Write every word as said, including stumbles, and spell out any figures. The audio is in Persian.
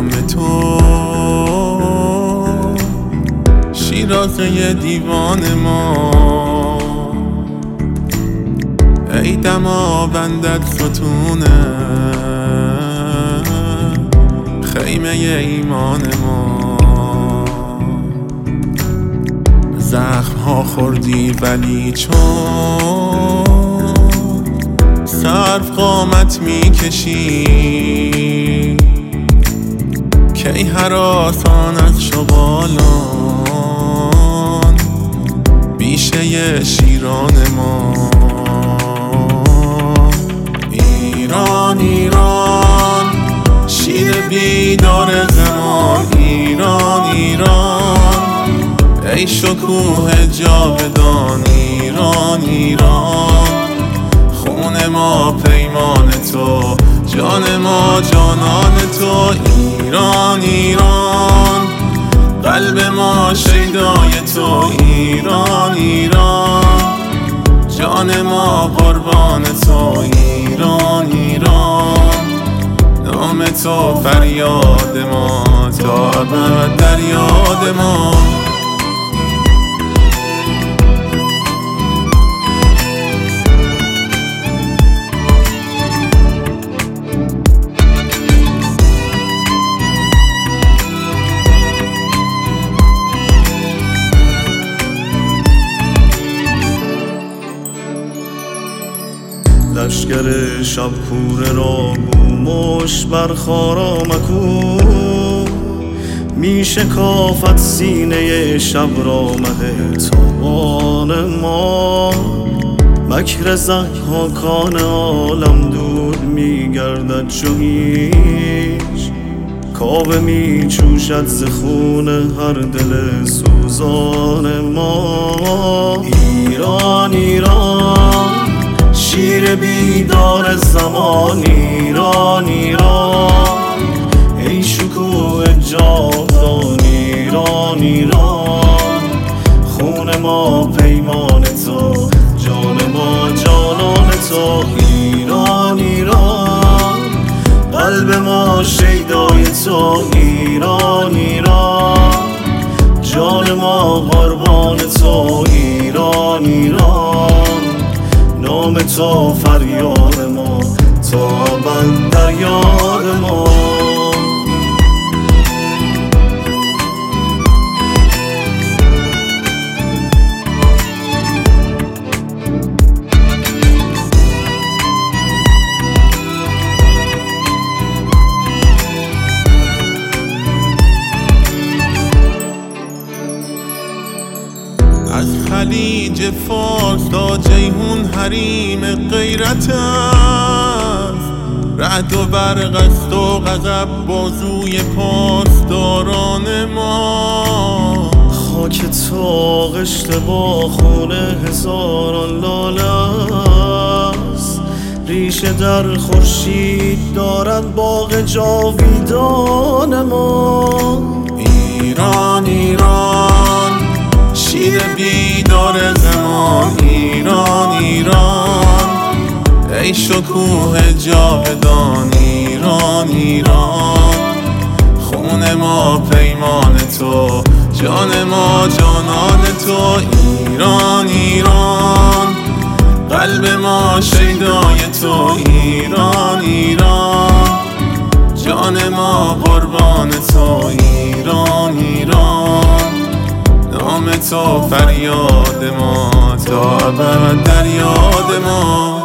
نام تو شیرازه دیوان ما، ای دما بندت ستونه خیمه ایمان ما. زخم ها خوردی ولی چون صرف قامت میکشی، کی هراسان از شغالان بیشه شیران ما. ایران ایران شیر بیدار زمان، ایران ایران ای شکوه جاودان، ایران ایران خون ما پیمان تو، جان ما جانان تو. ایران ایران قلب ما شیدای تو، ایران ایران جان ما قربان تو. ایران ایران نام تو فریاد ما تا ابد در یاد ما. لشگر شب کوره را گومش بر خارا مکو، می شکافت سینه شب را مه تابان ما. مکر ضحاکان عالم دور می گردد چو هیچ، کاوه می جوشد ز خون هر دل سوزان ما. ایران ایران شیر بیدار زمان، ایران ایران ای شکوه جاودان، ایران ایران خون ما پیمان تو، جان ما جانان تو. ایران ایران قلب ما شیدای تو، ایران ایران جان ما قربان تو. ایران ایران نام تو فریاد ما تا ابد در یاد ما. از خلیج فارس تا جیهون حریم غیرت است، رعد و برق است و غضب بازوی پاسداران ما. خاک تو غشت با خون هزاران لاله است، ریشه در خورشید دارد باغ جاویدان ما. ایران ایران شیر بیدار زمان، ایران ایران ای شکوه جاودان، ایران ایران خون ما پیمان تو، جان ما جانان تو. ایران ایران قلب ما شیدای تو، ایران ایران جان ما قربان تو. ایران ایران نام تو فریاد ما تا ابد در یاد ما.